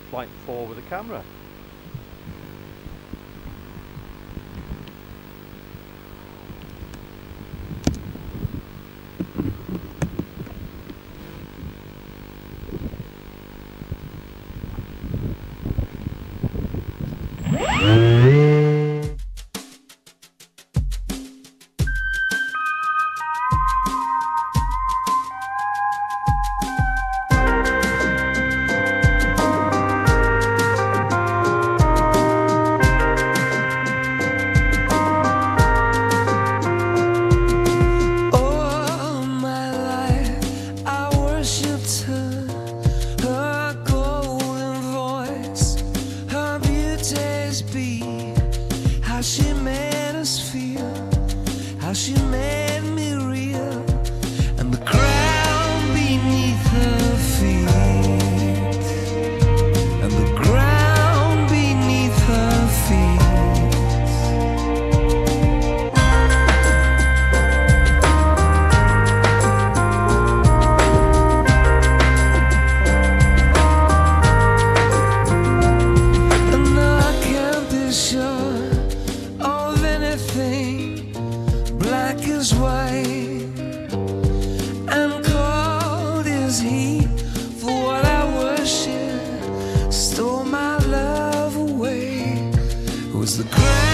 Flight 4 with a camera. How she made us feel, how she made me real, and the ground beneath her feet, and the ground beneath her feet. And now I can't be sure of anything. Black is white and cold is heat. For what I worship stole my love away. It was the ground